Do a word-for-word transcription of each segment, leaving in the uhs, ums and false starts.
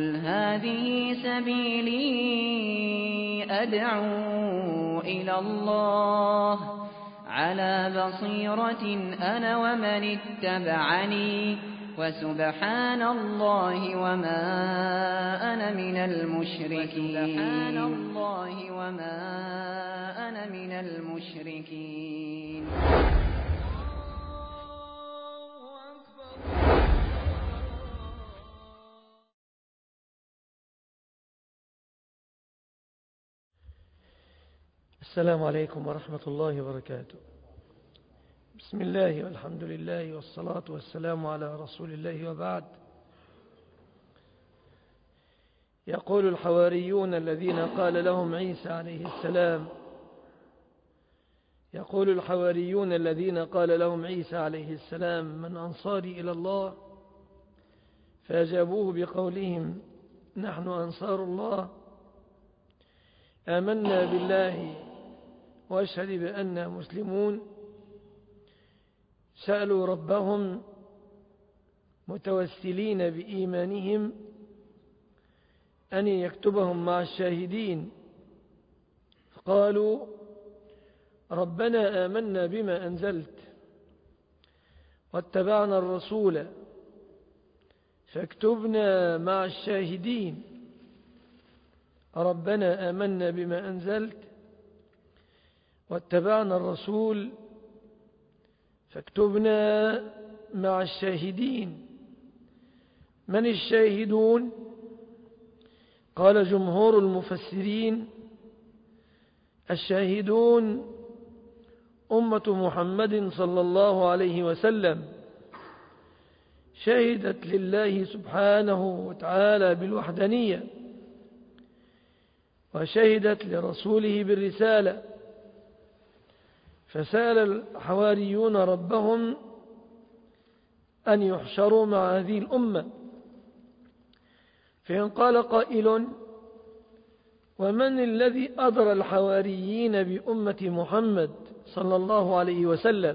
قُلْ هَٰذِهِ سَبِيلِي أَدْعُو إِلَى اللَّهِ عَلَىٰ بَصِيرَةٍ أَنَا وَمَنِ اتَّبَعَنِي وَسُبْحَانَ اللَّهِ وَمَا أَنَا مِنَ الْمُشْرِكِينَ. السلام عليكم ورحمة الله وبركاته. بسم الله والحمد لله والصلاة والسلام على رسول الله، وبعد. يقول الحواريون الذين قال لهم عيسى عليه السلام يقول الحواريون الذين قال لهم عيسى عليه السلام: من أنصاري إلى الله؟ فأجابوه بقولهم: نحن أنصار الله، آمنا بالله واشهد بأننا مسلمون. سألوا ربهم متوسلين بإيمانهم أن يكتبهم مع الشاهدين، فقالوا: ربنا آمنا بما أنزلت واتبعنا الرسول فاكتبنا مع الشاهدين. ربنا آمنا بما أنزلت واتبعنا الرسول فاكتبنا مع الشاهدين. من الشاهدون؟ قال جمهور المفسرين: الشاهدون أمة محمد صلى الله عليه وسلم، شهدت لله سبحانه وتعالى بالوحدانية، وشهدت لرسوله بالرسالة. فسأل الحواريون ربهم أن يحشروا مع هذه الأمة. فإن قال قائل: ومن الذي أدرى الحواريين بأمة محمد صلى الله عليه وسلم؟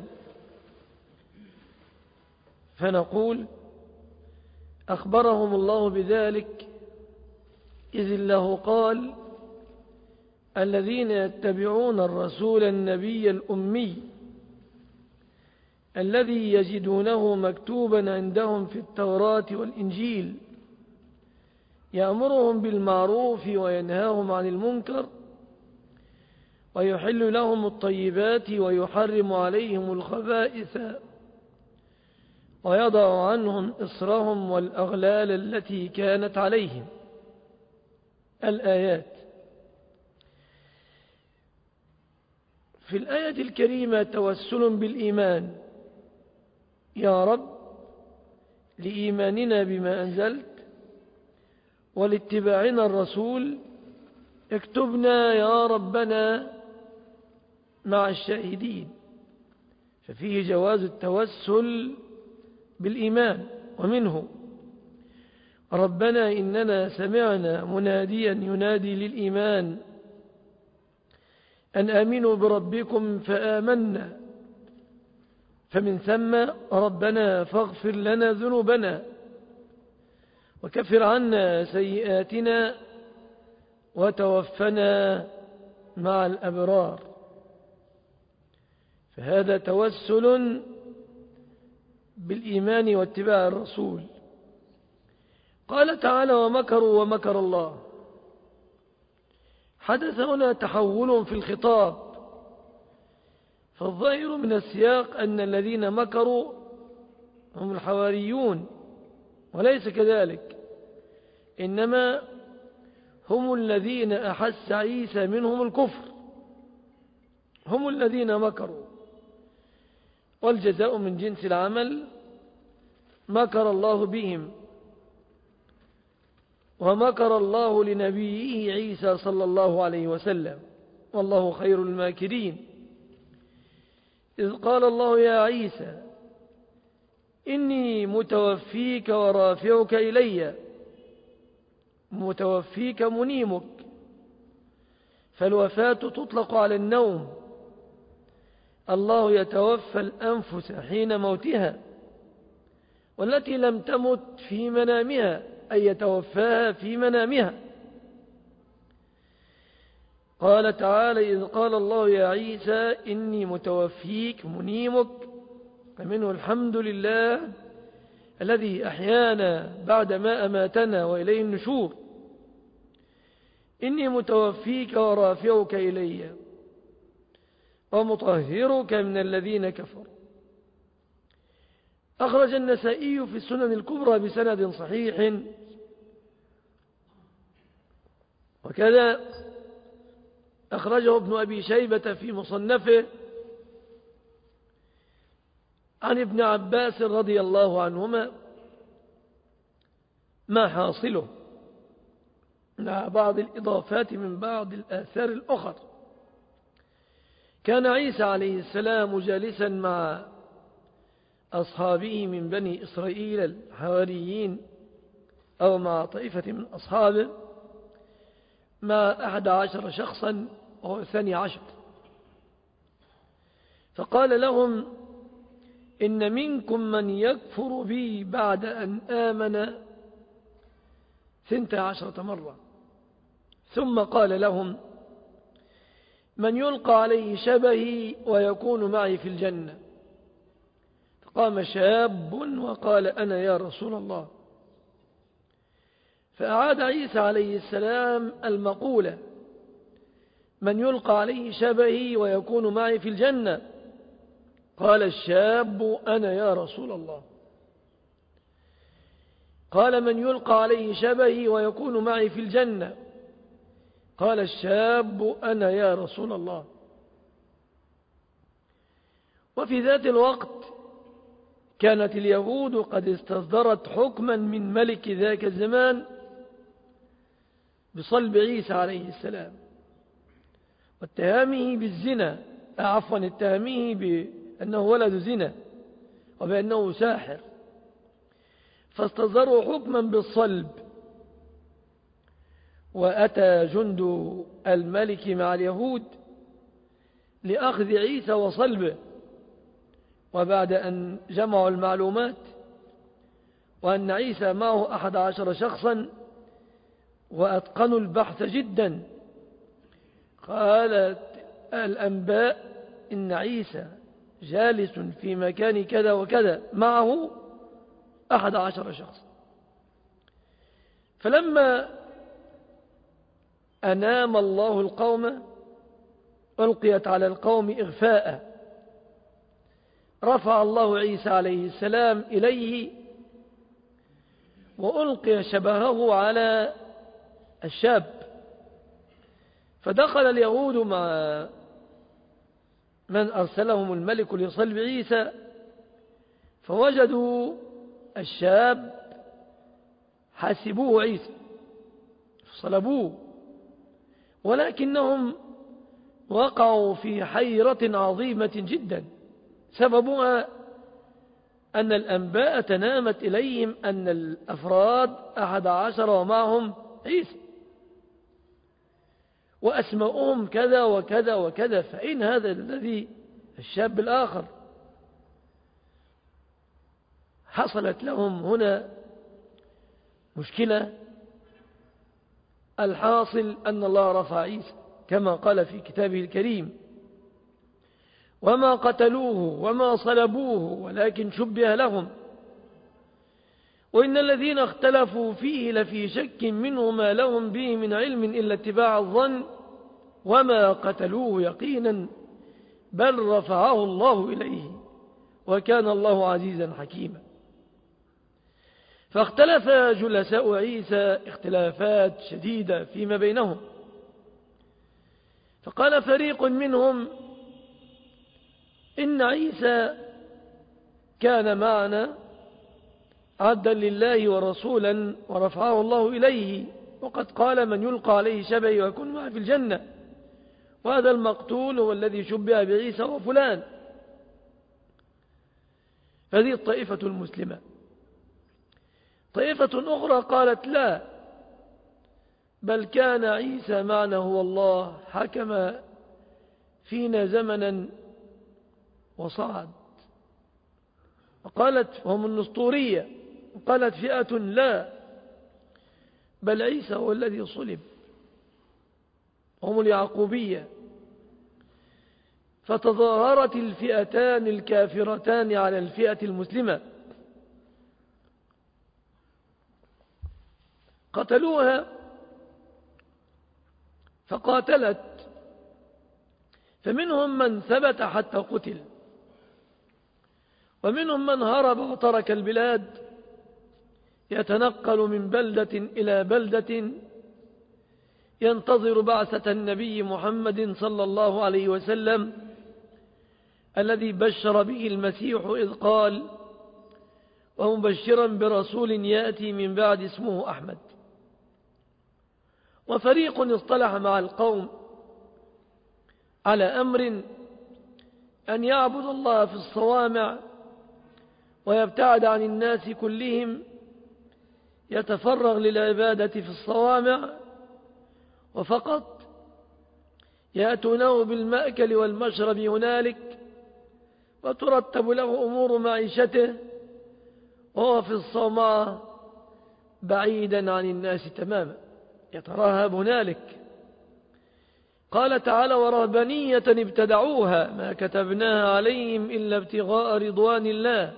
فنقول: أخبرهم الله بذلك، إذ الله قال: الذين يتبعون الرسول النبي الأمي الذي يجدونه مكتوبا عندهم في التوراة والإنجيل، يأمرهم بالمعروف وينهاهم عن المنكر، ويحل لهم الطيبات ويحرم عليهم الخبائث، ويضع عنهم إصرهم والأغلال التي كانت عليهم. الآيات. في الآية الكريمة توسل بالإيمان: يا رب، لإيماننا بما أنزلت ولاتباعنا الرسول اكتبنا يا ربنا مع الشاهدين. ففيه جواز التوسل بالإيمان. ومنه: ربنا إننا سمعنا مناديا ينادي للإيمان أن آمنوا بربكم فآمنا، فمن ثم ربنا فاغفر لنا ذنوبنا وكفر عنا سيئاتنا وتوفنا مع الأبرار. فهذا توسل بالإيمان واتباع الرسول. قال تعالى: ومكروا ومكر الله. حدث هنا تحول في الخطاب، فالظاهر من السياق أن الذين مكروا هم الحواريون، وليس كذلك، إنما هم الذين أحس عيسى منهم الكفر، هم الذين مكروا، والجزاء من جنس العمل. مكر الله بهم، ومكر الله لنبيه عيسى صلى الله عليه وسلم، والله خير الماكرين. إذ قال الله: يا عيسى إني متوفيك ورافعك إلي. متوفيك منيمك، فالوفاة تطلق على النوم. الله يتوفى الأنفس حين موتها، والتي لم تمت في منامها أي يتوفاها في منامها. قال تعالى: إذ قال الله يا عيسى إني متوفيك منيمك، فمنه الحمد لله الذي أحيانا بعدما أماتنا وإليه النشور. إني متوفيك ورافعك إلي ومطهرك من الذين كفروا. أخرج النسائي في السنن الكبرى بسند صحيح، وكذا أخرجه ابن أبي شيبة في مصنفه عن ابن عباس رضي الله عنهما. ما حاصله مع بعض الإضافات من بعض الآثار الأخر؟ كان عيسى عليه السلام جالسا مع أصحابه من بني إسرائيل الحواريين، أو مع طائفة من أصحابه، مع أحد عشر شخصا وهو الثاني عشر، فقال لهم: إن منكم من يكفر بي بعد أن آمن ثنتا عشرة مرة. ثم قال لهم: من يلقى عليه شبهي ويكون معي في الجنة. فقام شاب وقال: أنا يا رسول الله. فأعاد عيسى عليه السلام المقولة: من يلقى عليه شبهي ويكون معي في الجنة. قال الشاب: أنا يا رسول الله. قال: من يلقى عليه شبهي ويكون معي في الجنة. قال الشاب: أنا يا رسول الله. وفي ذات الوقت كانت اليهود قد استصدرت حكما من ملك ذاك الزمان بصلب عيسى عليه السلام، واتهامه بالزنا، عفوا اتهامه بأنه ولد زنا وبأنه ساحر، فاستصدروا حكما بالصلب. وأتى جند الملك مع اليهود لأخذ عيسى وصلبه، وبعد أن جمعوا المعلومات وأن عيسى معه أحد عشر شخصا وأتقنوا البحث جدا، قالت الأنباء إن عيسى جالس في مكان كذا وكذا معه أحد عشر شخص. فلما أنام الله القوم ألقيت على القوم إغفاء، رفع الله عيسى عليه السلام إليه وألقي شبهه على الشاب. فدخل اليهود مع من أرسلهم الملك لصلب عيسى، فوجدوا الشاب حسبوه عيسى صلبوه، ولكنهم وقعوا في حيرة عظيمة جدا، سببها أن الأنباء تنامت إليهم أن الأفراد أحد عشر ومعهم عيسى، وأسماؤهم كذا وكذا وكذا، فإن هذا الذي الشاب الآخر؟ حصلت لهم هنا مشكلة. الحاصل أن الله رفع عيسى كما قال في كتابه الكريم: وما قتلوه وما صلبوه ولكن شبه لهم وإن الذين اختلفوا فيه لفي شك منه ما لهم به من علم إلا اتباع الظن وما قتلوه يقينا بل رفعه الله إليه وكان الله عزيزا حكيما. فاختلف جلساء عيسى اختلافات شديدة فيما بينهم، فقال فريق منهم: إن عيسى كان معنا عبدا لله ورسولا ورفعه الله إليه، وقد قال: من يلقى عليه شبهي ويكون معه في الجنة، وهذا المقتول هو الذي شبه بعيسى وفلان. هذه الطائفة المسلمة. طائفة أخرى قالت: لا، بل كان عيسى معنا هو الله، حكم فينا زمنا وصعد. وقالت هم النسطورية. وقالت فئة: لا، بل عيسى هو الذي صلب، هم اليعقوبية. فتظاهرت الفئتان الكافرتان على الفئة المسلمة، قتلوها فقاتلت، فمنهم من ثبت حتى قتل، ومنهم من هرب وترك البلاد يتنقل من بلدة إلى بلدة ينتظر بعثة النبي محمد صلى الله عليه وسلم الذي بشر به المسيح إذ قال: ومبشرا برسول يأتي من بعد اسمه أحمد. وفريق اصطلح مع القوم على أمر أن يعبد الله في الصوامع ويبتعد عن الناس كلهم، يتفرغ للعبادة في الصوامع وفقط، يأتونه بالمأكل والمشرب هنالك، وترتب له أمور معيشته، وهو في الصومعة بعيدا عن الناس تماما، يترهب هنالك. قال تعالى: ورهبانية ابتدعوها ما كتبناها عليهم إلا ابتغاء رضوان الله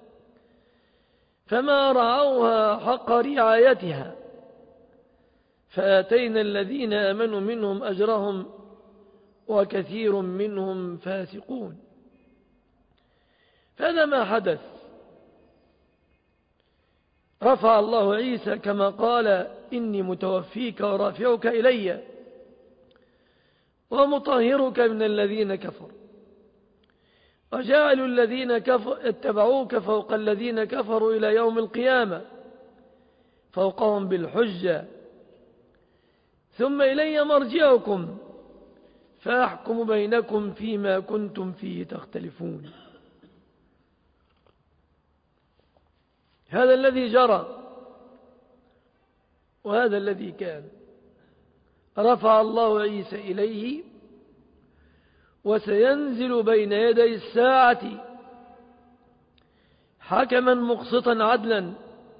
فما رعوها حق رعايتها فآتينا الذين آمنوا منهم أجرهم وكثير منهم فاسقون. فهذا ما حدث. رفع الله عيسى كما قال: إني متوفيك ورافعك إلي ومطهرك من الذين كفروا، وجعلوا الذين كفروا اتبعوك فوق الذين كفروا إلى يوم القيامة فوقهم بالحجة، ثم إلي مرجعكم فأحكم بينكم فيما كنتم فيه تختلفون. هذا الذي جرى وهذا الذي كان. رفع الله عيسى إليه، وسينزل بين يدي الساعة حكما مقسطا عدلا،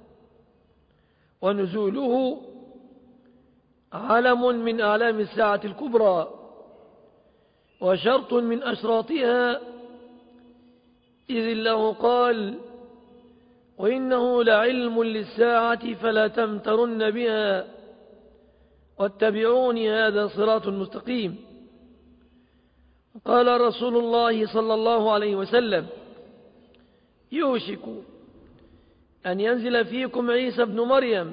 ونزوله علم من أعلام الساعة الكبرى وشرط من أشراطها، إذ الله قال: وإنه لعلم للساعة فلا تمترن بها واتبعوني هذا صراط مستقيم. قال رسول الله صلى الله عليه وسلم: يوشك أن ينزل فيكم عيسى ابن مريم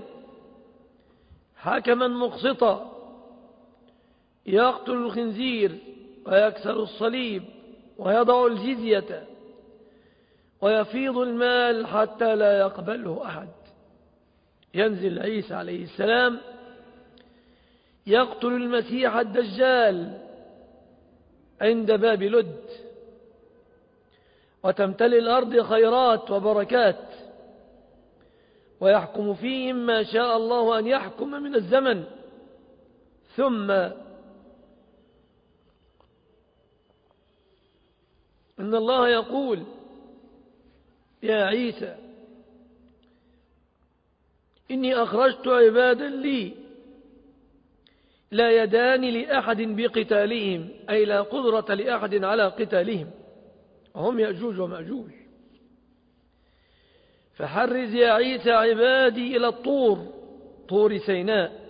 حكما مقسطا يقتل الخنزير ويكسر الصليب ويضع الجزية ويفيض المال حتى لا يقبله أحد. ينزل عيسى عليه السلام يقتل المسيح الدجال عند باب لد، وتمتلئ الأرض خيرات وبركات، ويحكم فيهم ما شاء الله أن يحكم من الزمن، ثم إن الله يقول: يا عيسى إني أخرجت عبادا لي لا يدان لأحد بقتالهم، أي لا قدرة لأحد على قتالهم، وهم يأجوج ومأجوج. فحرز يا عيسى عبادي إلى الطور، طور سيناء.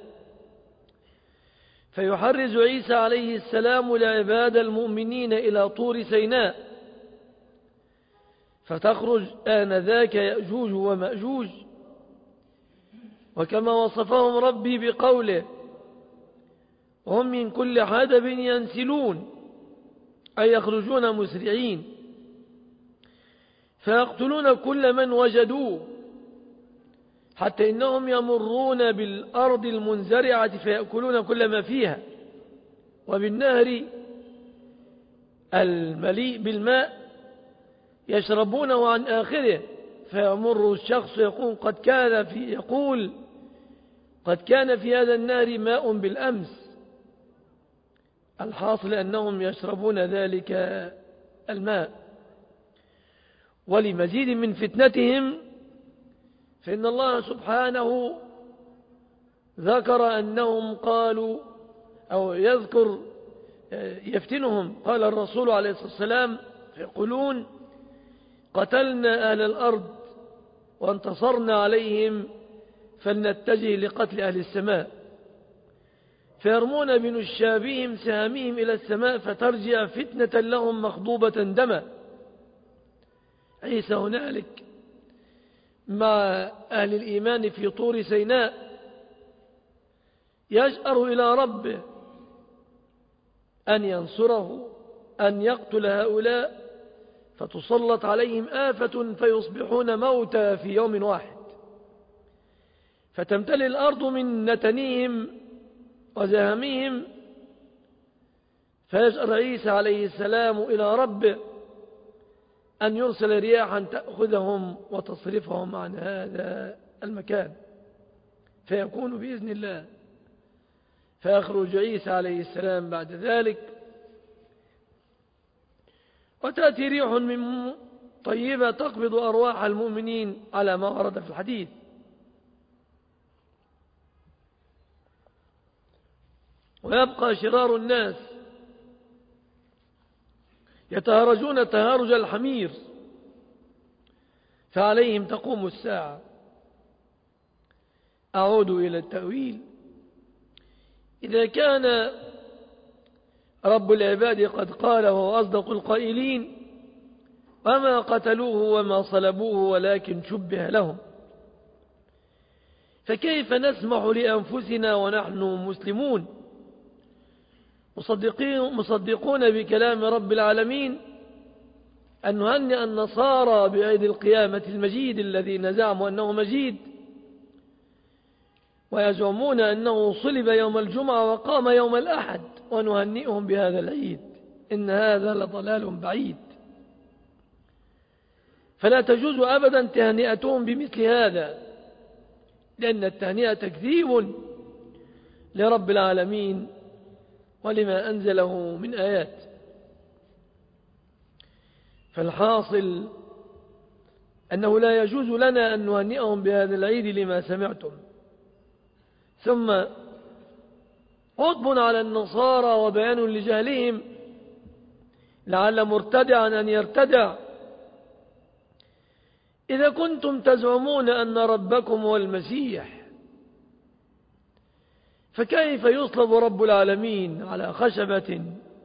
فيحرز عيسى عليه السلام العباد المؤمنين إلى طور سيناء، فتخرج آنذاك يأجوج ومأجوج، وكما وصفهم ربي بقوله: وهم من كل حدب ينسلون، أي يخرجون مسرعين، فيقتلون كل من وجدوه، حتى إنهم يمرون بالأرض المنزرعة فيأكلون كل ما فيها، وبالنهر المليء بالماء يشربونه عن آخره، فيمر الشخص يقول قد كان في يقول قد كان في هذا النهر ماء بالأمس. الحاصل أنهم يشربون ذلك الماء. ولمزيد من فتنتهم فإن الله سبحانه ذكر أنهم قالوا أو يذكر يفتنهم، قال الرسول عليه الصلاة والسلام يقولون قتلنا أهل الأرض وانتصرنا عليهم فلنتجه لقتل أهل السماء، فيرمون بنشابهم سهامهم إلى السماء فترجع فتنة لهم مخضوبة دما. عيسى هنالك مع أهل الإيمان في طور سيناء يجأر إلى ربه أن ينصره، أن يقتل هؤلاء فتسلط عليهم آفة فيصبحون موتى في يوم واحد، فتمتلئ الأرض من نتنهم وزهمهم، فيجأر عيسى عليه السلام إلى ربه أن يرسل رياحا تأخذهم وتصرفهم عن هذا المكان، فيكون بإذن الله. فيخرج عيسى عليه السلام بعد ذلك، وتأتي ريح من طيبة تقبض أرواح المؤمنين على ما ورد في الحديث. ويبقى شرار الناس يتهرجون تهارج الحمير، فعليهم تقوم الساعة. أعود إلى التأويل. إذا كان رب العباد قد قال وهو أصدق القائلين وما قتلوه وما صلبوه ولكن شبه لهم، فكيف نسمح لأنفسنا ونحن مسلمون مصدقون بكلام رب العالمين أن نهنئ النصارى بعيد القيامة المجيد الذي زعموا أنه مجيد، ويزعمون أنه صلب يوم الجمعة وقام يوم الأحد، ونهنئهم بهذا العيد؟ إن هذا لضلال بعيد. فلا تجوز أبدا تهنئتهم بمثل هذا، لأن التهنئة تكذيب لرب العالمين ولما أنزله من آيات. فالحاصل أنه لا يجوز لنا أن نهنئهم بهذا العيد لما سمعتم. ثم عطب على النصارى وبيان لجهلهم لعل مرتدعا أن يرتدع. إذا كنتم تزعمون أن ربكم هو المسيح، فكيف يصلب رب العالمين على خشبة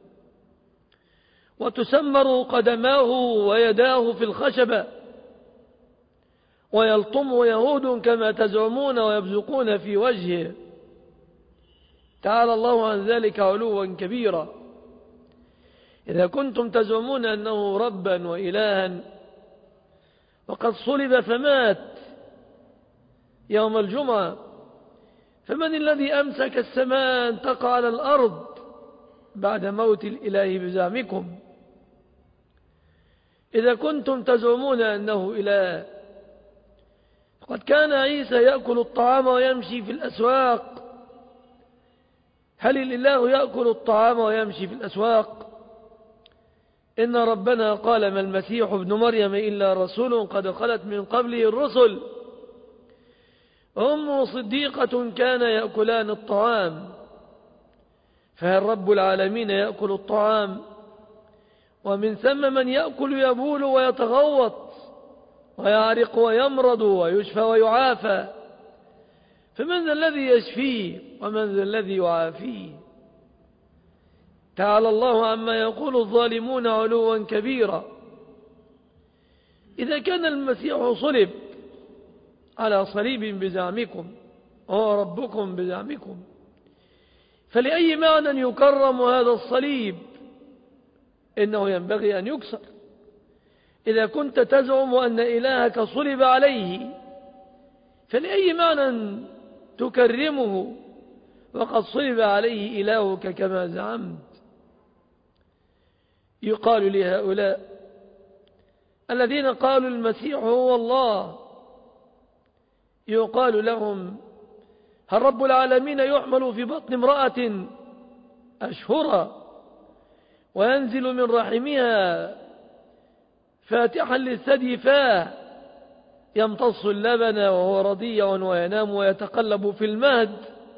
وتسمر قدماه ويداه في الخشبة ويلطمه يهود كما تزعمون ويبزقون في وجهه؟ تعالى الله عن ذلك علوا كبيرا. إذا كنتم تزعمون أنه ربا وإلها وقد صلب فمات يوم الجمعة، فمن الذي أمسك السماء أن تقع على الأرض بعد موت الإله بزعمكم؟ إذا كنتم تزعمون أنه إله، قد كان عيسى يأكل الطعام ويمشي في الأسواق. هل الإله يأكل الطعام ويمشي في الأسواق؟ إن ربنا قال ما المسيح ابن مريم إلا رسول قد خلت من قبله الرسل وأمه صديقة كان يأكلان الطعام. فهل رب العالمين يأكل الطعام؟ ومن ثم من يأكل يبول ويتغوط ويعرق ويمرض ويشفى ويعافى، فمن ذا الذي يشفيه ومن ذا الذي يعافيه؟ تعالى الله عما يقول الظالمون علوا كبيرا. إذا كان المسيح صلب على صليب بزعمكم وهو ربكم بزعمكم، فلأي معنى يكرم هذا الصليب؟ إنه ينبغي أن يكسر. إذا كنت تزعم أن إلهك صلب عليه، فلأي معنى تكرمه وقد صلب عليه إلهك كما زعمت؟ يقال لهؤلاء الذين قالوا المسيح هو الله، يقال لهم هل رب العالمين يحمل في بطن امرأة أشهرا وينزل من رحمها فاتحا للثدي فاه يمتص اللبن وهو رضيع وينام ويتقلب في المهد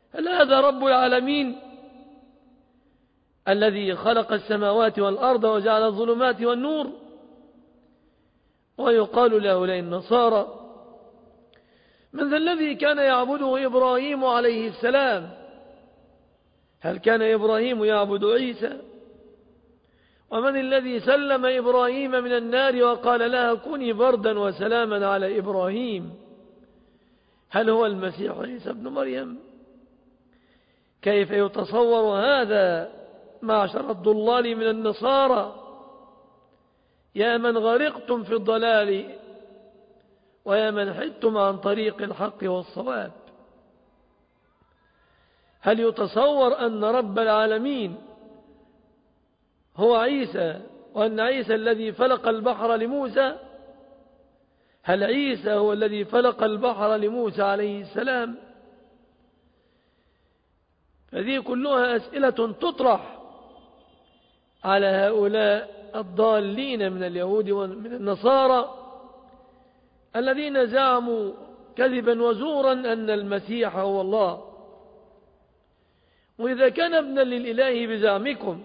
هل هذا رب العالمين الذي خلق السماوات والأرض وجعل الظلمات والنور؟ ويقال لهؤلاء النصارى: من ذا الذي كان يعبده إبراهيم عليه السلام؟ هل كان إبراهيم يعبد عيسى؟ ومن الذي سلم إبراهيم من النار وقال لها كوني بردا وسلاما على إبراهيم؟ هل هو المسيح عيسى ابن مريم؟ كيف يتصور هذا معشر الضلال من النصارى؟ يا من غرقتم في الضلال ويا من حدتم عن طريق الحق والصواب. هل يتصور أن رب العالمين هو عيسى، وأن عيسى الذي فلق البحر لموسى؟ هل عيسى هو الذي فلق البحر لموسى عليه السلام؟ هذه كلها أسئلة تطرح على هؤلاء الضالين من اليهود ومن النصارى الذين زعموا كذبا وزورا أن المسيح هو الله. وإذا كان ابنا للإله بزعمكم،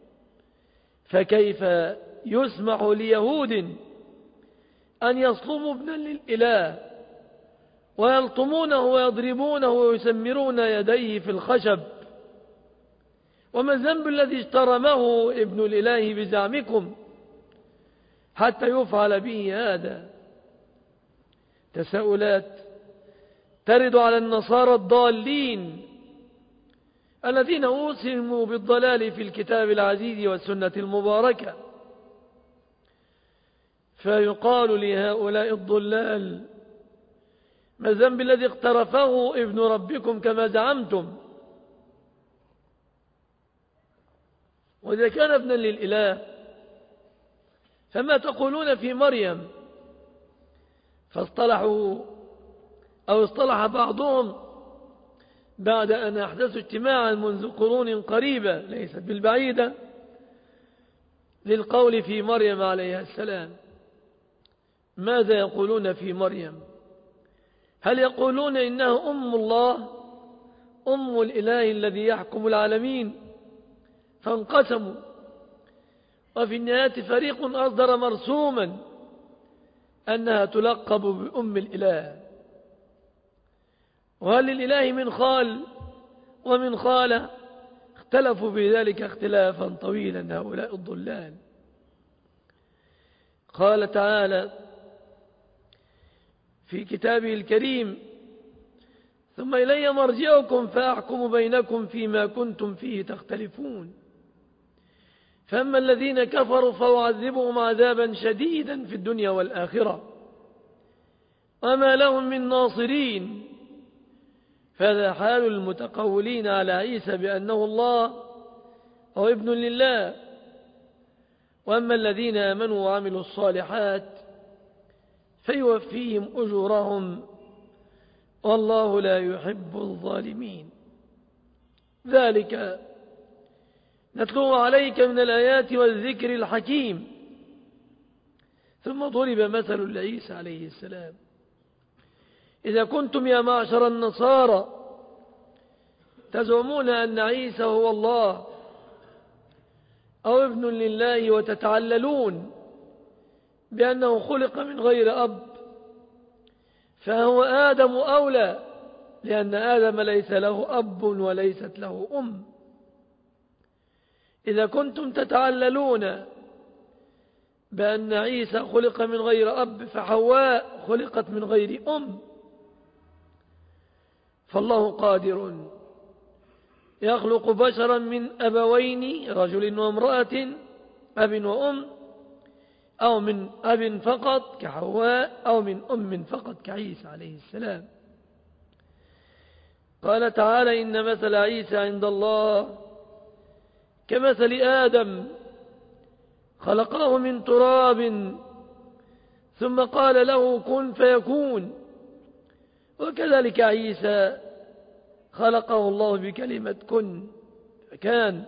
فكيف يسمح ليهود أن يصلبوا ابنا للإله ويلطمونه ويضربونه ويسمرون يديه في الخشب؟ وما الذنب الذي اجترمه ابن الإله بزعمكم حتى يفعل به هذا؟ تساؤلات ترد على النصارى الضالين الذين أوسموا بالضلال في الكتاب العزيز والسنة المباركة. فيقال لهؤلاء الضلال: ما الذنب الذي اقترفه ابن ربكم كما زعمتم؟ وإذا كان ابنا للإله فما تقولون في مريم؟ فاصطلحوا أو اصطلح بعضهم بعد أن أحدثوا اجتماعا منذ قرون قريبة ليست بالبعيدة للقول في مريم عليها السلام. ماذا يقولون في مريم؟ هل يقولون إنها أم الله، أم الإله الذي يحكم العالمين؟ فانقسموا، وفي النهاية فريق أصدر مرسوما أنها تلقب بأم الإله. وهل للإله من خال ومن خالة؟ اختلفوا في ذلك اختلافا طويلا هؤلاء الضلال. قال تعالى في كتابه الكريم: ثم إلي مرجعكم فأحكم بينكم فيما كنتم فيه تختلفون. فأما الذين كفروا فأعذبهم عذابا شديدا في الدنيا والآخرة وما لهم من ناصرين. فهذا حال المتقولين على عيسى بأنه الله أو ابن لله. وأما الذين آمنوا وعملوا الصالحات فيوفيهم أجورهم والله لا يحب الظالمين. ذلك نتلو عليك من الآيات والذكر الحكيم. ثم ضرب مثل لعيسى عليه السلام: إذا كنتم يا معشر النصارى تزعمون أن عيسى هو الله أو ابن لله وتتعللون بأنه خلق من غير أب، فهو آدم أولى، لأن آدم ليس له أب وليست له أم. إذا كنتم تتعللون بأن عيسى خلق من غير أب، فحواء خلقت من غير أم. فالله قادر يخلق بشرا من أبوين، رجل وامرأة، أب وأم، أو من أب فقط كحواء، أو من أم فقط كعيسى عليه السلام. قال تعالى: إن مثل عيسى عند الله كمثل آدم خلقه من تراب ثم قال له كن فيكون. وكذلك عيسى خلقه الله بكلمة كن فكان.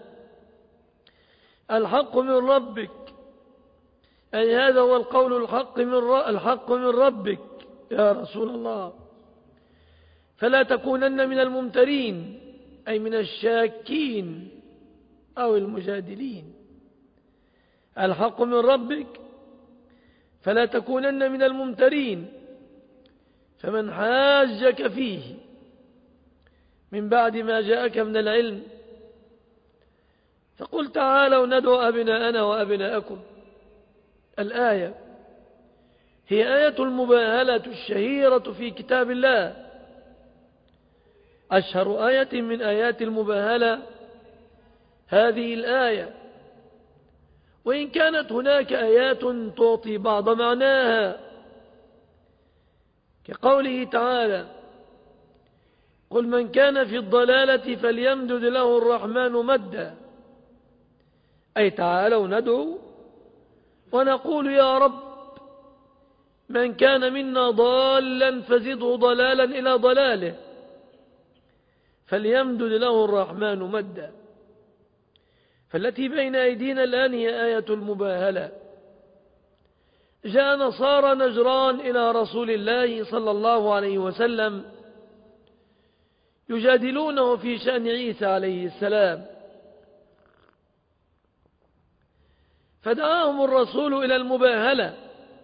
الحق من ربك، أي هذا هو القول الحق من الحق من ربك يا رسول الله، فلا تكونن من الممترين. أي من الشاكين أو المجادلين. الحق من ربك فلا تكونن من الممترين. فمن حاجك فيه من بعد ما جاءك من العلم فقل تعالوا ندعو أبناءنا وأبناءكم. الآية هي آية المباهلة الشهيرة في كتاب الله، أشهر آية من آيات المباهلة هذه الآية، وإن كانت هناك آيات تعطي بعض معناها، كقوله تعالى: قل من كان في الضلالة فليمدد له الرحمن مدا، أي تعالوا ندعو ونقول يا رب من كان منا ضالا فزده ضلالا إلى ضلاله، فليمدد له الرحمن مدا. فالتي بين أيدينا الآن هي آية المباهلة. جاء نصارى نجران إلى رسول الله صلى الله عليه وسلم يجادلونه في شأن عيسى عليه السلام، فدعاهم الرسول إلى المباهلة.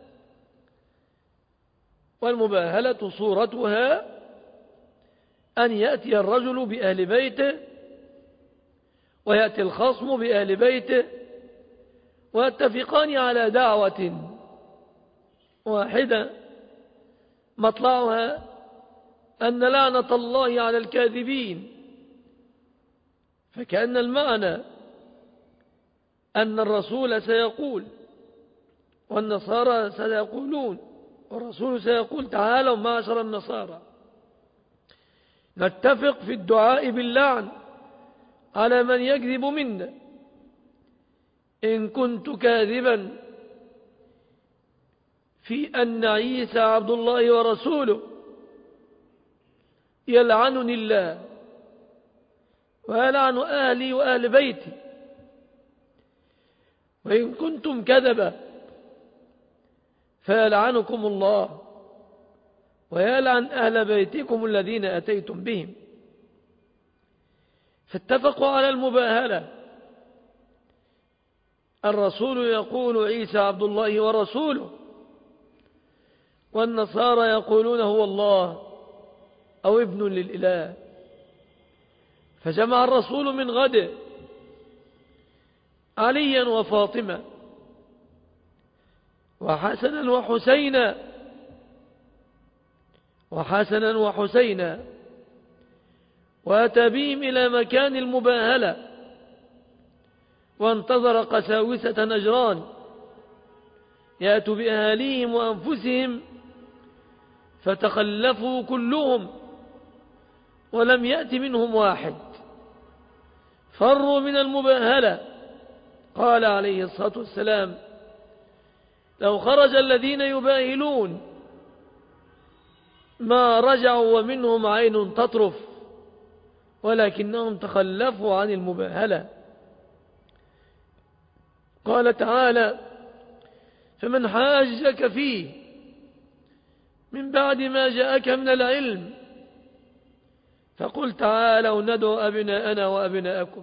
والمباهلة صورتها أن يأتي الرجل بأهل بيته ويأتي الخصم بأهل بيته ويتفقان على دعوة واحدة مطلعها أن لعنة الله على الكاذبين. فكأن المعنى أن الرسول سيقول والنصارى سيقولون، والرسول سيقول تعالوا معشر النصارى نتفق في الدعاء باللعن على من يكذب منا، إن كنت كاذبا في أن عيسى عبد الله ورسوله يلعنني الله ويلعن أهلي وأهل بيتي، وإن كنتم كذبا فيلعنكم الله ويلعن أهل بيتكم الذين أتيتم بهم. فاتفقوا على المباهلة. الرسول يقول عيسى عبد الله ورسوله، والنصارى يقولون هو الله أو ابن للإله. فجمع الرسول من غده عليا وفاطمة وحسنا وحسينا وحسنا وحسينا وأتى بهم إلى مكان المباهلة، وانتظر قساوسة نجران يأتوا بأهاليهم وأنفسهم، فتخلفوا كلهم ولم يأت منهم واحد، فروا من المباهلة. قال عليه الصلاة والسلام: لو خرج الذين يباهلون ما رجعوا ومنهم عين تطرف، ولكنهم تخلفوا عن المباهلة. قال تعالى: فمن حاجك فيه من بعد ما جاءك من العلم فقل تعالوا ندعو أبناءنا وأبناءكم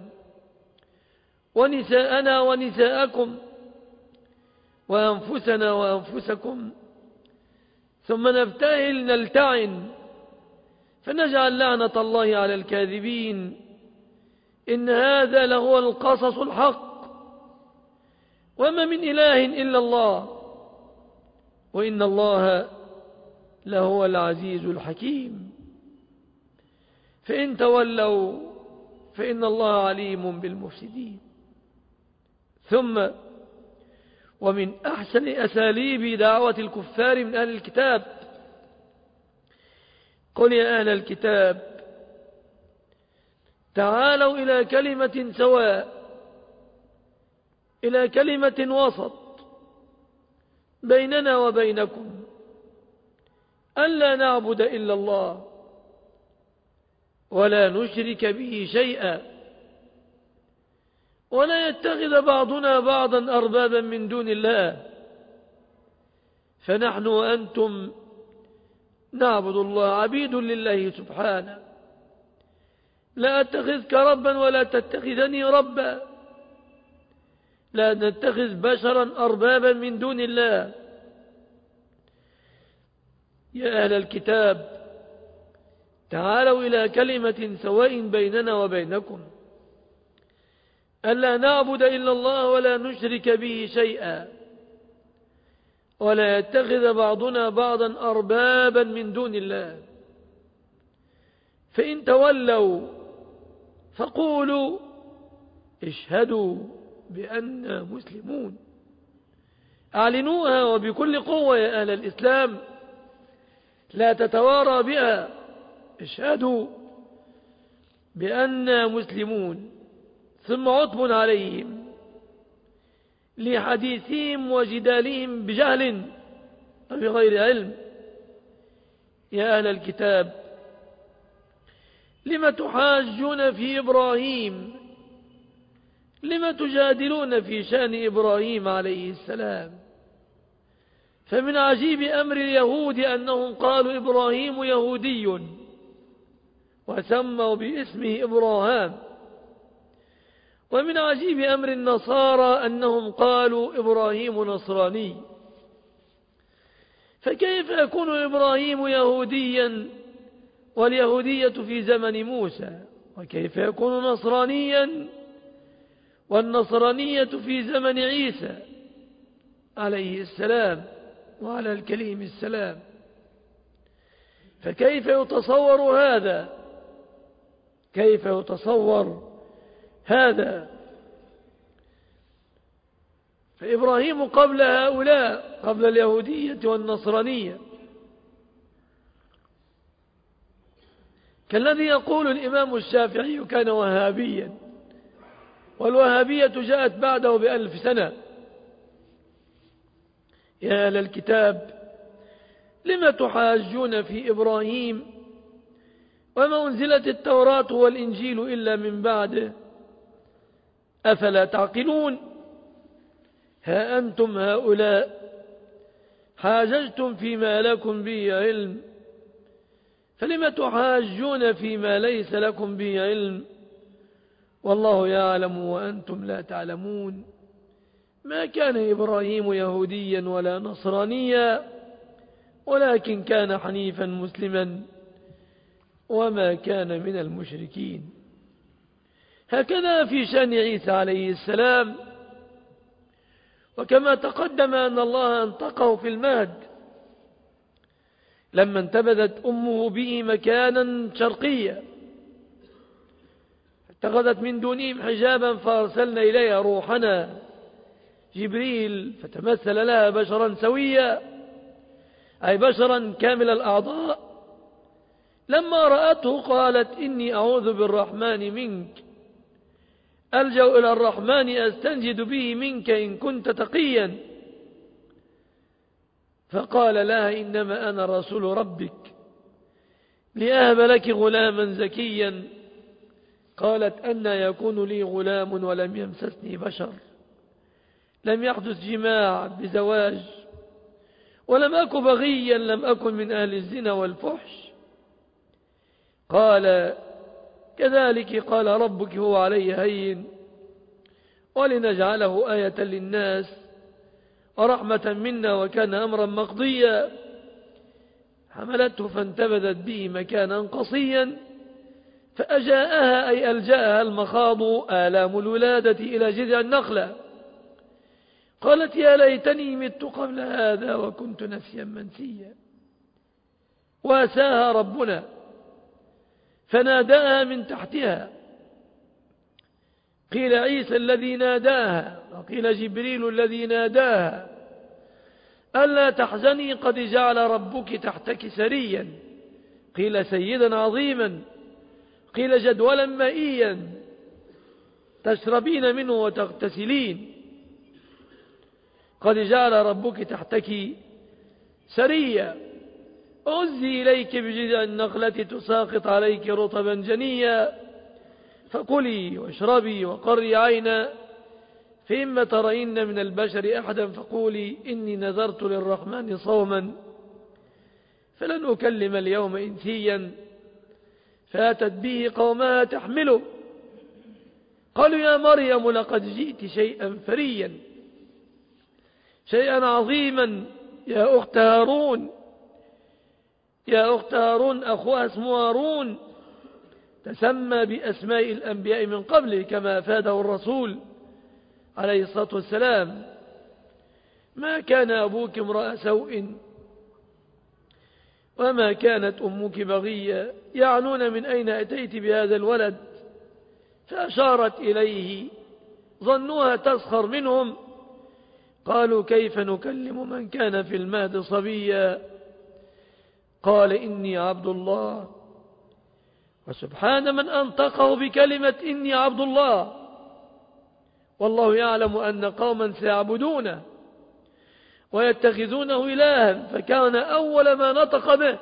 ونساءنا ونساءكم وأنفسنا وأنفسكم ثم نبتهل نلتعن فنجعل لعنة الله على الكاذبين، إن هذا لهو القصص الحق وما من إله إلا الله وإن الله لهو العزيز الحكيم. فإن تولوا فإن الله عليم بالمفسدين. ثم ومن أحسن أساليب دعوة الكفار من أهل الكتاب: قل يا أهل الكتاب تعالوا إلى كلمة سواء، إلى كلمة وسط بيننا وبينكم ألا نعبد إلا الله ولا نشرك به شيئا ولا يتخذ بعضنا بعضا أربابا من دون الله، فنحن وأنتم نعبد الله عبيد لله سبحانه لا أتخذك ربا ولا تتخذني ربا، لا نتخذ بشرا أربابا من دون الله. يا أهل الكتاب تعالوا إلى كلمة سواء بيننا وبينكم ألا نعبد إلا الله ولا نشرك به شيئا ولا يتخذ بعضنا بعضا أربابا من دون الله، فإن تولوا فقولوا اشهدوا بأننا مسلمون. أعلنوها وبكل قوة يا أهل الإسلام، لا تتوارى بها، اشهدوا بأننا مسلمون. ثم عطب عليهم لحديثهم وجدالهم بجهل وبغير علم. يا أهل الكتاب لم تحاجون في إبراهيم، لم تجادلون في شأن إبراهيم عليه السلام؟ فمن عجيب أمر اليهود أنهم قالوا إبراهيم يهودي وسموا باسمه إبراهام، ومن عجيب أمر النصارى أنهم قالوا إبراهيم نصراني. فكيف يكون إبراهيم يهوديا واليهودية في زمن موسى، وكيف يكون نصرانيا والنصرانية في زمن عيسى عليه السلام وعلى الكليم السلام؟ فكيف يتصور هذا؟ كيف يتصور هذا؟ فإبراهيم قبل هؤلاء، قبل اليهودية والنصرانية، كالذي يقول الإمام الشافعي كان وهابيا، والوهابية جاءت بعده بألف سنة. يا أهل الكتاب لم تحاجون في إبراهيم وما أنزلت التوراة والإنجيل إلا من بعده؟ أفلا تعقلون؟ ها أنتم هؤلاء حاججتم فيما لكم به علم، فلم تحاجون فيما ليس لكم به علم؟ والله يعلم وأنتم لا تعلمون. ما كان إبراهيم يهوديا ولا نصرانيا، ولكن كان حنيفا مسلما وما كان من المشركين. هكذا في شأن عيسى عليه السلام، وكما تقدم أن الله انطقه في المهد لما انتبذت أمه به مكانا شرقيا، اتخذت من دونهم حجابا فأرسلنا إليها روحنا جبريل فتمثل لها بشرا سويا، أي بشرا كامل الأعضاء. لما رأته قالت إني أعوذ بالرحمن منك، ألجأ إلى الرحمن أستنجد به منك إن كنت تقيا. فقال لها إنما أنا رسول ربك لأهب لك غلاما زكيا. قالت أن يكون لي غلام ولم يمسسني بشر، لم يحدث جماع بزواج، ولم أك بغيا، لم أكن من أهل الزنا والفحش. قال كذلك قال ربك هو علي هين ولنجعله آية للناس ورحمة منا وكان أمرا مقضيا. حملته فانتبذت به مكانا قصيا فأجاءها أي ألجأها المخاض آلام الولادة إلى جذع النخلة. قالت يا ليتني مت قبل هذا وكنت نسيا منسيا. واساها ربنا فناداها من تحتها، قيل عيسى الذي ناداها وقيل جبريل الذي ناداها، ألا تحزني قد جعل ربك تحتك سريا، قيل سيدا عظيما، قيل جدولا مائيا تشربين منه وتغتسلين. قد جعل ربك تحتك سريا، أعزي إليك بجذع النخلة تساقط عليك رطبا جنيا، فكلي واشربي وقري عينا، فإما ترين من البشر أحدا فقولي إني نذرت للرحمن صوما فلن أكلم اليوم إنسيا. فأتت به قومها تحمله. قالوا يا مريم لقد جئت شيئا فريا، شيئا عظيما يا أخت هارون. يا أخت هارون أخوها اسمه هارون، تسمى بأسماء الأنبياء من قبله كما أفاده الرسول عليه الصلاة والسلام. ما كان أبوك امرأ سوء وما كانت أمك بغية، يعنون من أين أتيت بهذا الولد؟ فأشارت إليه، ظنوها تسخر منهم. قالوا كيف نكلم من كان في المهد صبيا؟ قال إني عبد الله. وسبحان من أنطقه بكلمة إني عبد الله، والله يعلم أن قوما سيعبدونه ويتخذونه إلها، فكان أول ما نطق به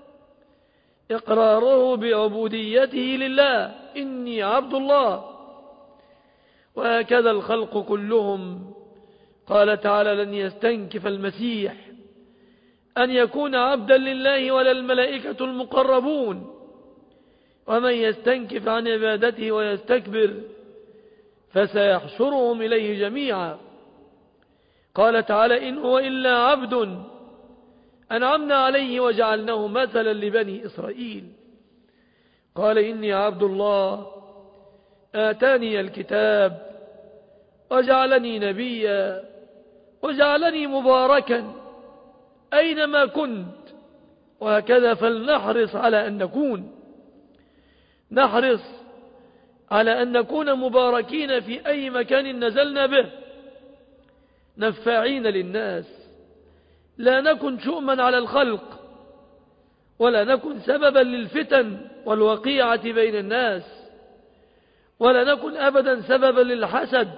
إقراره بعبوديته لله، إني عبد الله. وهكذا الخلق كلهم. قال تعالى لن يستنكف المسيح أن يكون عبدا لله ولا الملائكة المقربون، ومن يستنكف عن عبادته ويستكبر فسيحشرهم إليه جميعا. قال تعالى إن هو إلا عبد أنعمنا عليه وجعلناه مثلا لبني إسرائيل. قال إني عبد الله آتاني الكتاب وجعلني نبيا وجعلني مباركا أينما كنت. وهكذا فلنحرص على أن نكون نحرص على أن نكون مباركين في أي مكان نزلنا به، نفاعين للناس، لا نكن شؤما على الخلق، ولا نكن سببا للفتن والوقيعة بين الناس، ولا نكن أبدا سببا للحسد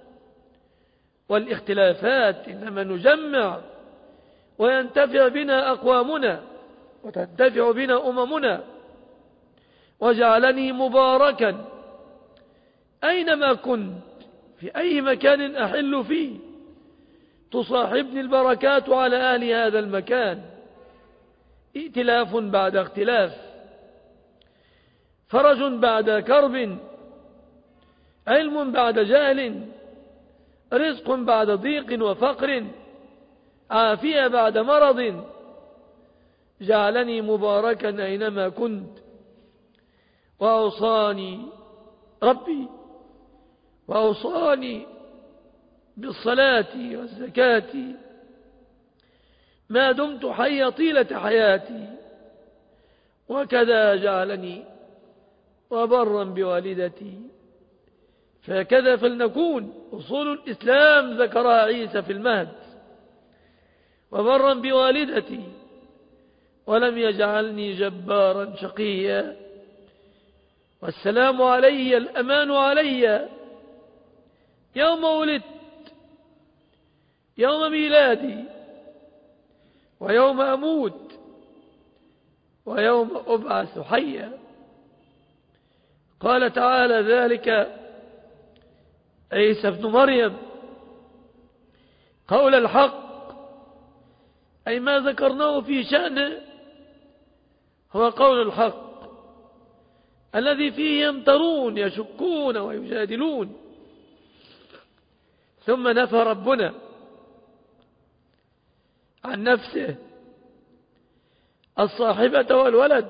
والاختلافات، إنما نجمع وينتفع بنا أقوامنا وتنتفع بنا أممنا. وجعلني مباركا أينما كنت، في أي مكان أحل فيه تصاحبني البركات على أهل هذا المكان. ائتلاف بعد اختلاف، فرج بعد كرب، علم بعد جهل، رزق بعد ضيق وفقر، عافية بعد مرض. جعلني مباركا أينما كنت، وأوصاني ربي وأوصاني بالصلاة والزكاة ما دمت حيا طيلة حياتي، وكذا جعلني وبرا بوالدتي. فكذا فلنكون. أصول الإسلام ذكرها عيسى في المهد، وبرا بوالدتي ولم يجعلني جبارا شقيا، والسلام علي الأمان علي يوم ولدت، يوم ميلادي، ويوم أموت، ويوم أبعث حيا. قال تعالى ذلك عيسى ابن مريم قول الحق، أي ما ذكرناه في شأنه هو قول الحق الذي فيه يمترون يشكون ويجادلون. ثم نفى ربنا عن نفسه الصاحبة والولد،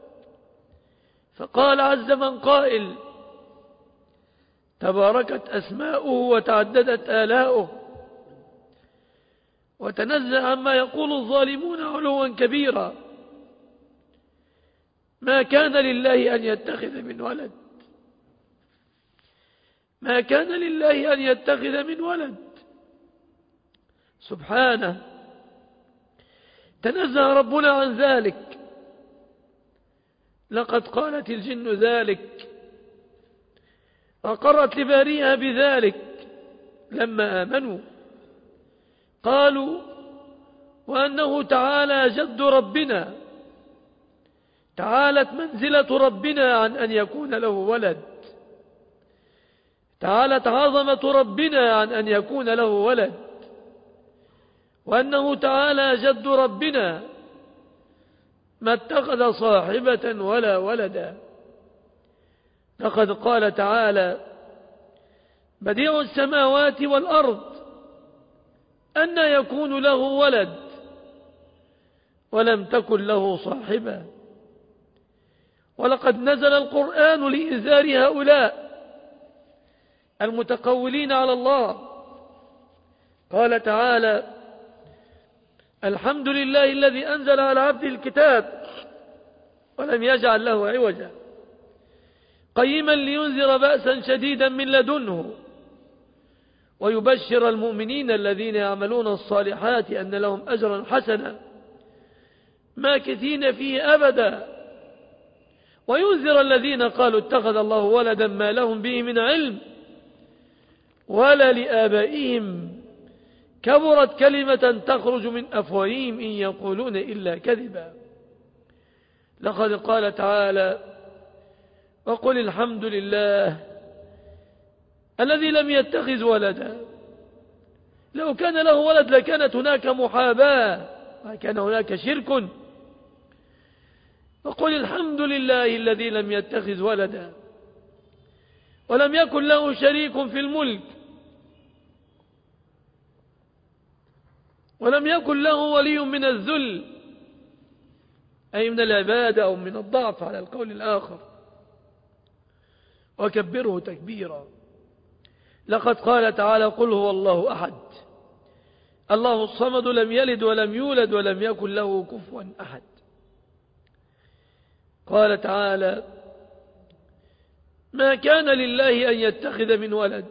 فقال عز من قائل تباركت أسماؤه وتعددت آلاؤه، وتنزه عما يقول الظالمون علوا كبيرا. ما كان لله أن يتخذ من ولد، ما كان لله أن يتخذ من ولد سبحانه، تنزه ربنا عن ذلك. لقد قالت الجن ذلك وقرت لباريها بذلك لما آمنوا، قالوا وأنه تعالى جد ربنا، تعالت منزلة ربنا عن أن يكون له ولد، تعالت عظمة ربنا عن أن يكون له ولد، وأنه تعالى جد ربنا ما اتخذ صاحبة ولا ولدا. لقد قال تعالى: بديع السماوات والأرض أنى يكون له ولد ولم تكن له صاحبة. ولقد نزل القرآن لإنذار هؤلاء المتقولين على الله. قال تعالى: الحمد لله الذي أنزل على عبده الكتاب ولم يجعل له عوجا قيما لينذر بأسا شديدا من لدنه ويبشر المؤمنين الذين يعملون الصالحات أن لهم أجرا حسنا ماكثين فيه أبدا وينذر الذين قالوا اتخذ الله ولدا ما لهم به من علم ولا لآبائهم كبرت كلمة تخرج من أفواههم إن يقولون إلا كذبا. لقد قال تعالى: وقل الحمد لله الذي لم يتخذ ولدا. لو كان له ولد لكانت هناك محاباة وكان هناك شرك. وقل الحمد لله الذي لم يتخذ ولدا ولم يكن له شريك في الملك ولم يكن له ولي من الذل أي من العبادة أو من الضعف على القول الآخر وكبره تكبيرا. لقد قال تعالى: قل هو الله أحد الله الصمد لم يلد ولم يولد ولم يكن له كفوا أحد. قال تعالى: ما كان لله أن يتخذ من ولد.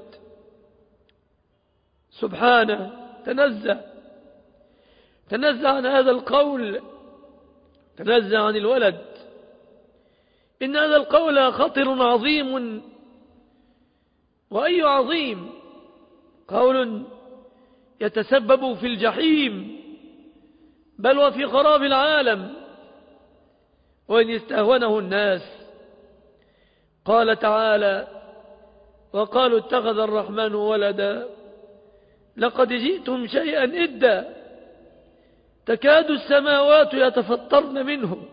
سبحانه تنزه تنزه عن هذا القول، تنزه عن الولد. إن هذا القول خطر عظيم. وأي عظيم؟ قول يتسبب في الجحيم بل وفي خراب العالم وإن استهونه الناس. قال تعالى: وقالوا اتخذ الرحمن ولدا لقد جئتم شيئا إدا تكاد السماوات يتفطرن منه.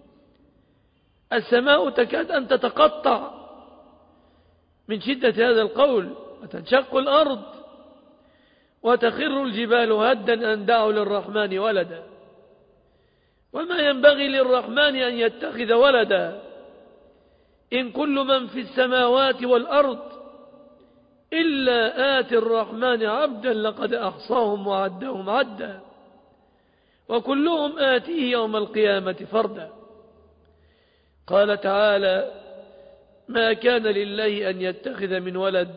السماء تكاد أن تتقطع من شدة هذا القول وتنشق الأرض وتخر الجبال هدا أن دعوا للرحمن ولدا وما ينبغي للرحمن أن يتخذ ولدا إن كل من في السماوات والأرض إلا آتي الرحمن عبدا لقد أحصاهم وعدهم عدا وكلهم آتيه يوم القيامة فردا. قال تعالى: ما كان لله أن يتخذ من ولد.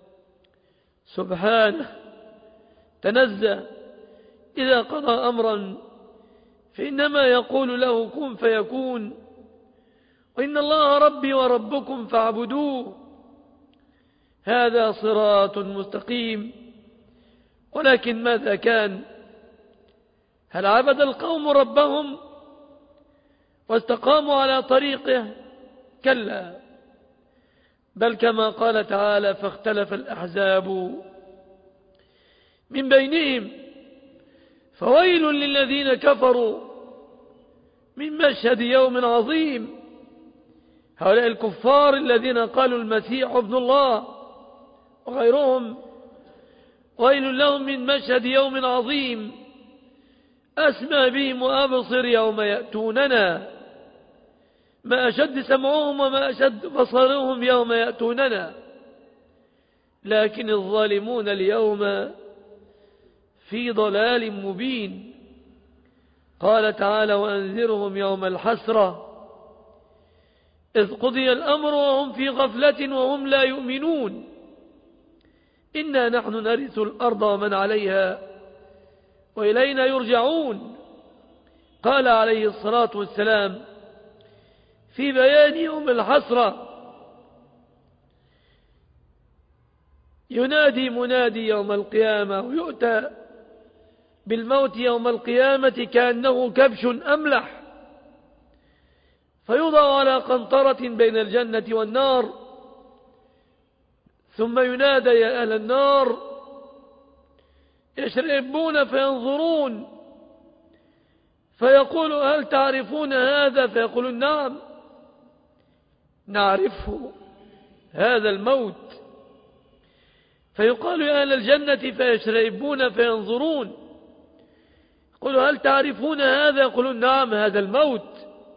سبحانه تنزه إذا قضى أمرا فإنما يقول له كن فيكون وإن الله ربي وربكم فاعبدوه هذا صراط مستقيم. ولكن ماذا كان؟ هل عبد القوم ربهم واستقاموا على طريقه؟ كلا، بل كما قال تعالى: فاختلف الأحزاب من بينهم فويل للذين كفروا من مشهد يوم عظيم. هؤلاء الكفار الذين قالوا المسيح ابن الله وغيرهم ويل لهم من مشهد يوم عظيم أسمع بهم وأبصر يوم يأتوننا ما أشد سمعهم وما أشد بصرهم يوم يأتوننا لكن الظالمون اليوم في ضلال مبين. قال تعالى: وأنذرهم يوم الحسرة إذ قضي الأمر وهم في غفلة وهم لا يؤمنون إنا نحن نرث الأرض ومن عليها وإلينا يرجعون. قال عليه الصلاة والسلام في بيان يوم الحسرة: ينادي منادي يوم القيامة ويؤتى بالموت يوم القيامة كأنه كبش أملح فيوضع على قنطرة بين الجنة والنار ثم ينادى: يا أهل النار يشربون فينظرون فيقول هل تعرفون هذا؟ فيقولون نعم نعرفه، هذا الموت. فيقال يا أهل الجنة فيشربون فينظرون، يقولوا هل تعرفون هذا؟ يقولون نعم هذا الموت.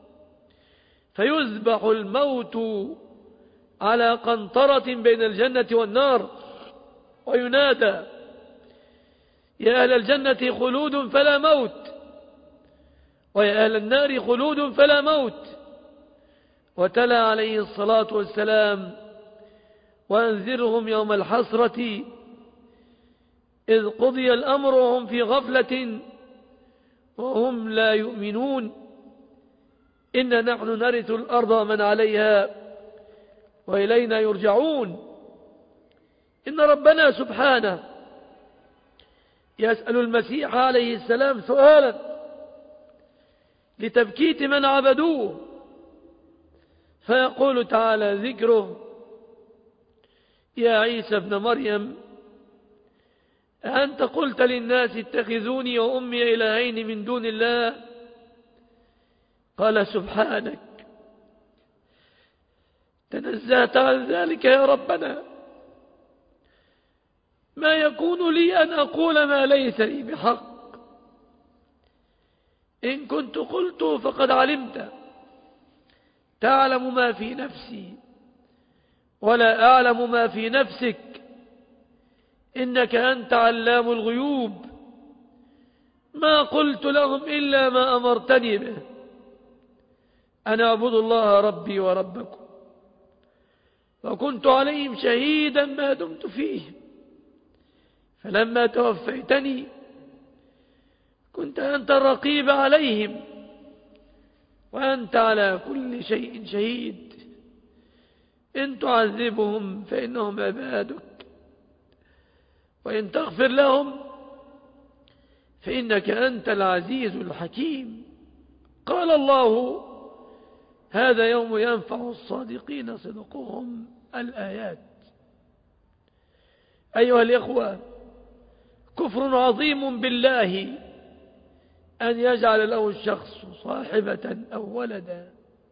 فيذبح الموت على قنطرة بين الجنة والنار وينادى يا أهل الجنة خلود فلا موت، ويا أهل النار خلود فلا موت. وتلا عليه الصلاة والسلام وأنذرهم يوم الحسرة إذ قضي الأمر وهم في غفلة وهم لا يؤمنون إن نحن نرث الأرض من عليها وإلينا يرجعون. إن ربنا سبحانه يسأل المسيح عليه السلام سؤالا لتبكيت من عبدوه، فيقول تعالى ذكره يا عيسى ابن مريم أنت قلت للناس اتخذوني وأمي إلهين من دون الله؟ قال سبحانك تنزهت عن ذلك يا ربنا، ما يكون لي أن أقول ما ليس لي بحق، إن كنت قلت فقد علمت، تعلم ما في نفسي ولا أعلم ما في نفسك، إنك أنت علام الغيوب. ما قلت لهم إلا ما أمرتني به أن أعبد الله ربي وربكم، وكنت عليهم شهيدا ما دمت فيهم، فلما توفيتني كنت أنت الرقيب عليهم وأنت على كل شيء شهيد. إن تعذبهم فإنهم عبادك وإن تغفر لهم فإنك أنت العزيز الحكيم. قال الله هذا يوم ينفع الصادقين صدقهم. الآيات. أيها الإخوة، كفر عظيم بالله أن يجعل له الشخص صاحبة أو ولدا.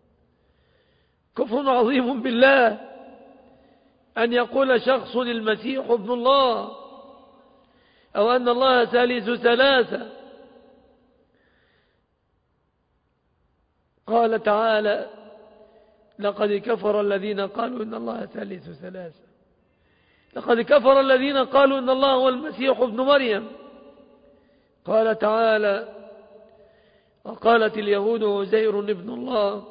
كفر عظيم بالله أن يقول شخص المسيح ابن الله أو أن الله ثالث ثلاثة. قال تعالى لقد كفر الذين قالوا إن الله ثالث ثلاثة، لقد كفر الذين قالوا إن الله هو المسيح ابن مريم. قال تعالى وقالت اليهود عزير ابن الله،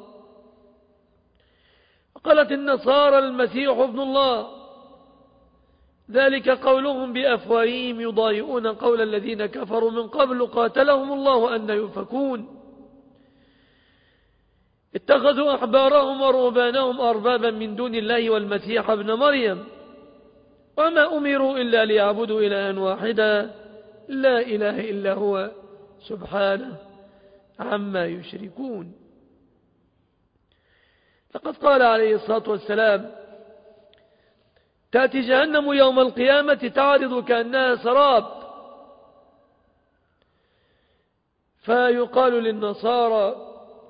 وقالت النصارى المسيح ابن الله، ذلك قولهم بأفواههم يضاهئون قول الذين كفروا من قبل قاتلهم الله أن يؤفكون. اتخذوا أحبارهم ورهبانهم أربابا من دون الله والمسيح ابن مريم وما أمروا إلا ليعبدوا إلها واحدا لا إله إلا هو سبحانه عما يشركون. لقد قال عليه الصلاة والسلام تأتي جهنم يوم القيامة تعرض كأنها سراب، فيقال للنصارى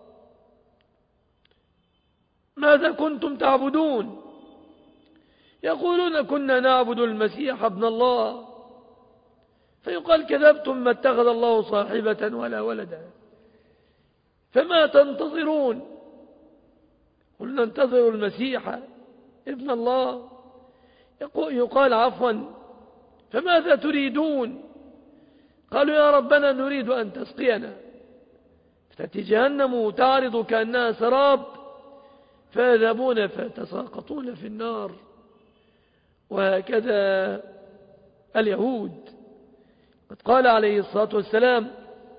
ماذا كنتم تعبدون؟ يقولون كنا نعبد المسيح ابن الله. فيقال كذبتم، ما اتخذ الله صاحبة ولا ولدا، فما تنتظرون؟ قل ننتظر المسيح ابن الله. يقال عفوا فماذا تريدون؟ قالوا يا ربنا نريد أن تسقينا. فتأتي جهنم تعرض كأنها سراب فيذهبون فتساقطون في النار. وهكذا اليهود. قد قال عليه الصلاة والسلام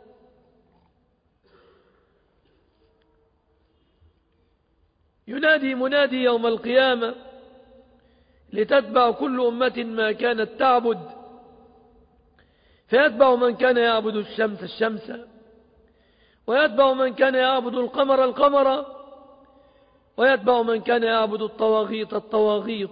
ينادي منادي يوم القيامة لتتبع كل أمة ما كانت تعبد، فيتبع من كان يعبد الشمس الشمس، ويتبع من كان يعبد القمر القمر، ويتبع من كان يعبد الطواغيط الطواغيط.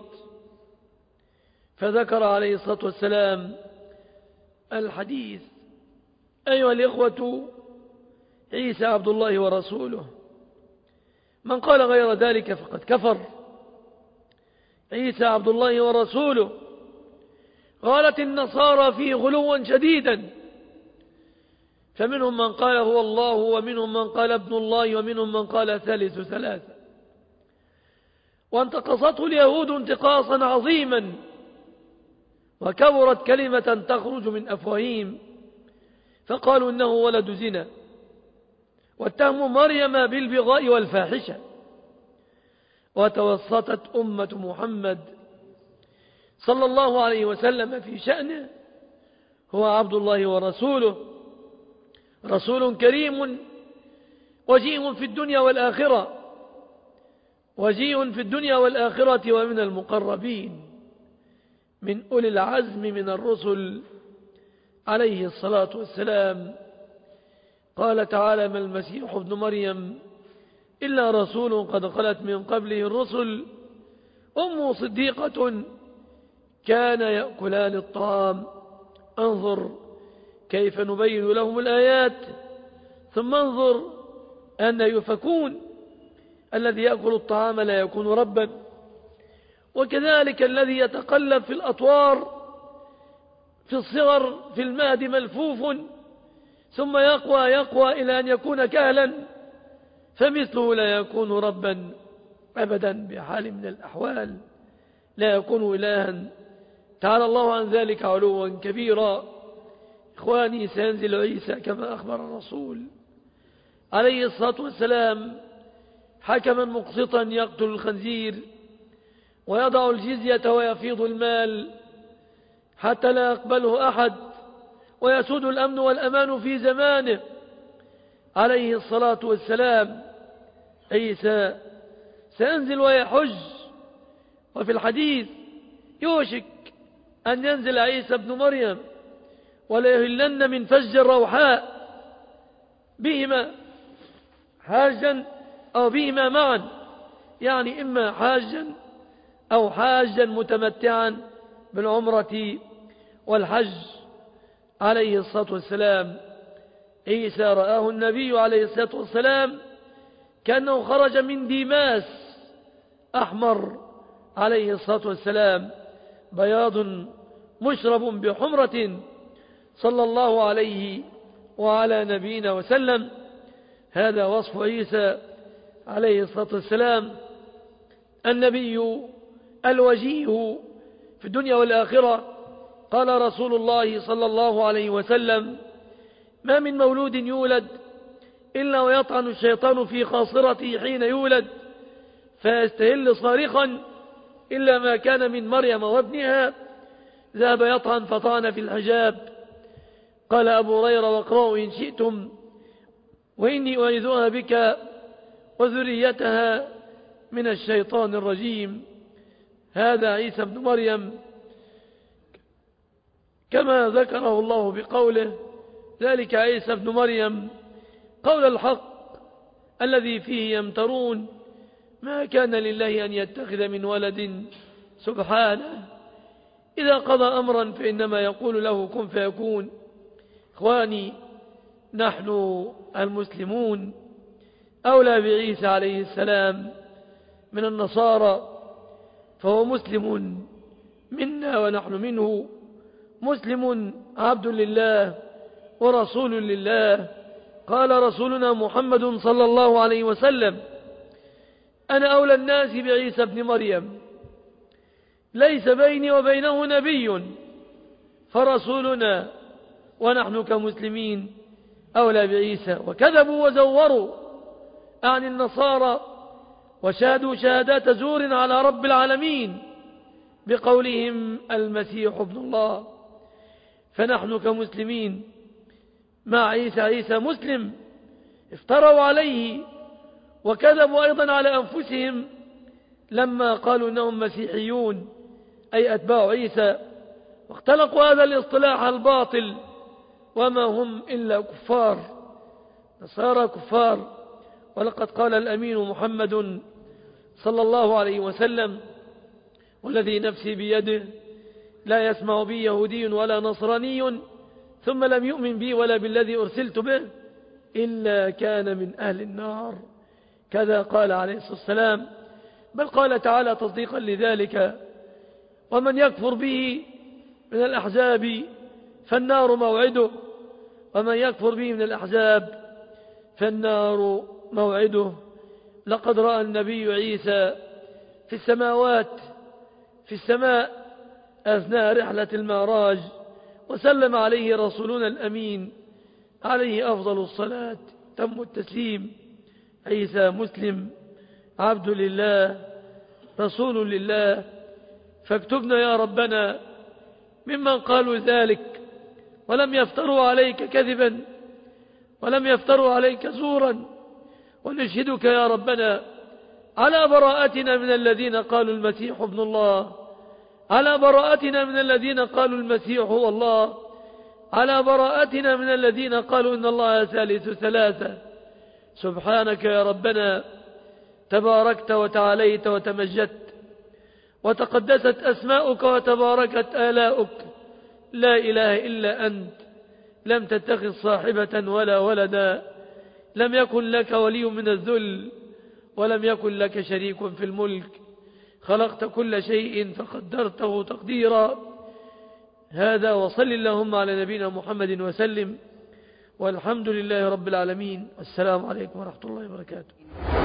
فذكر عليه الصلاة والسلام الحديث. أيها الإخوة، عيسى عبد الله ورسوله. من قال غير ذلك فقد كفر. عيسى عبد الله ورسوله. قالت النصارى فيه غلوا شديدا، فمنهم من قال هو الله، ومنهم من قال ابن الله، ومنهم من قال ثالث ثلاثة. وانتقصته اليهود انتقاصا عظيما، وكبرت كلمة تخرج من أفواههم، فقالوا إنه ولد زنا، واتهموا مريم بالبغاء والفاحشة. وتوسطت أمة محمد صلى الله عليه وسلم في شأنه، هو عبد الله ورسوله، رسول كريم وجيء في الدنيا والآخرة، وجيء في الدنيا والآخرة، ومن المقربين من أولي العزم من الرسل عليه الصلاة والسلام. قال تعالى: ما المسيح ابن مريم إلا رسول قد خلت من قبله الرسل أمه صديقة كان يأكلان الطعام. انظر كيف نبين لهم الآيات ثم انظر أن يفكون. الذي يأكل الطعام لا يكون ربا، وكذلك الذي يتقلب في الأطوار في الصغر في المهد ملفوف ثم يقوى يقوى إلى أن يكون كهلا، فمثله لا يكون ربا أبدا بحال من الأحوال، لا يكون إلها. تعالى الله عن ذلك علوا كبيرا. إخواني، سينزل عيسى كما أخبر الرسول عليه الصلاة والسلام حكما مقسطا يقتل الخنزير ويضع الجزية ويفيض المال حتى لا يقبله أحد، ويسود الأمن والأمان في زمانه عليه الصلاة والسلام. عيسى سينزل ويحج، وفي الحديث يوشك أن ينزل عيسى ابن مريم وليهلن من فج الروحاء بهما حاجا أو بهما معا، يعني إما حاجا أو حاجا متمتعا بالعمرة والحج عليه الصلاة والسلام. عيسى رآه النبي عليه الصلاة والسلام كأنه خرج من ديماس أحمر عليه الصلاة والسلام، بياض مشرب بحمرة صلى الله عليه وعلى نبينا وسلم. هذا وصف عيسى عليه الصلاة والسلام، النبي الوجيه في الدنيا والآخرة. قال رسول الله صلى الله عليه وسلم: ما من مولود يولد إلا ويطعن الشيطان في خاصرته حين يولد فيستهل صارخا إلا ما كان من مريم وابنها ذهب يطعن فطعن في الحجاب. قال أبو هريرة: واقرأوا إن شئتم: وإني أعيذها بك وذريتها من الشيطان الرجيم. هذا عيسى ابن مريم كما ذكره الله بقوله: ذلك عيسى ابن مريم قول الحق الذي فيه يمترون ما كان لله أن يتخذ من ولد سبحانه إذا قضى أمرا فإنما يقول له كن فيكون. إخواني، نحن المسلمون أولى بعيسى عليه السلام من النصارى، فهو مسلم منا ونحن منه، مسلم عبد لله ورسول لله. قال رسولنا محمد صلى الله عليه وسلم: أنا أولى الناس بعيسى ابن مريم، ليس بيني وبينه نبي، فرسولنا ونحن كمسلمين أولى بعيسى. وكذبوا وزوروا عن النصارى وشهدوا شهادات زور على رب العالمين بقولهم المسيح ابن الله. فنحن كمسلمين مع عيسى، عيسى مسلم، افتروا عليه وكذبوا أيضا على أنفسهم لما قالوا أنهم مسيحيون أي أتباع عيسى، واختلقوا هذا الاصطلاح الباطل وما هم إلا كفار، نصارى كفار. ولقد قال الأمين محمد صلى الله عليه وسلم: والذي نفسي بيده لا يسمع بي يهودي ولا نصراني ثم لم يؤمن بي ولا بالذي أرسلت به إلا كان من أهل النار. كذا قال عليه الصلاة والسلام. بل قال تعالى تصديقا لذلك: ومن يكفر به من الأحزاب فالنار موعده، ومن يكفر به من الأحزاب فالنار موعده. لقد رأى النبي عيسى في السماوات في السماء أثناء رحلة المعراج، وسلم عليه رسولنا الأمين عليه أفضل الصلاة تم التسليم. عيسى مسلم عبد لله رسول لله، فاكتبنا يا ربنا ممن قالوا ذلك ولم يفتروا عليك كذبا ولم يفتروا عليك زورا، ونشهدك يا ربنا على براءتنا من الذين قالوا المسيح ابن الله، على براءتنا من الذين قالوا المسيح هو الله، على براءتنا من الذين قالوا إن الله ثالث ثلاثة. سبحانك يا ربنا، تباركت وتعاليت وتمجدت، وتقدست أسماؤك وتباركت آلاؤك، لا إله إلا أنت، لم تتخذ صاحبة ولا ولدا، لم يكن لك ولي من الذل، ولم يكن لك شريك في الملك، خلقت كل شيء فقدرته تقديرا. هذا وصل اللهم على نبينا محمد وسلم، والحمد لله رب العالمين. السلام عليكم ورحمة الله وبركاته.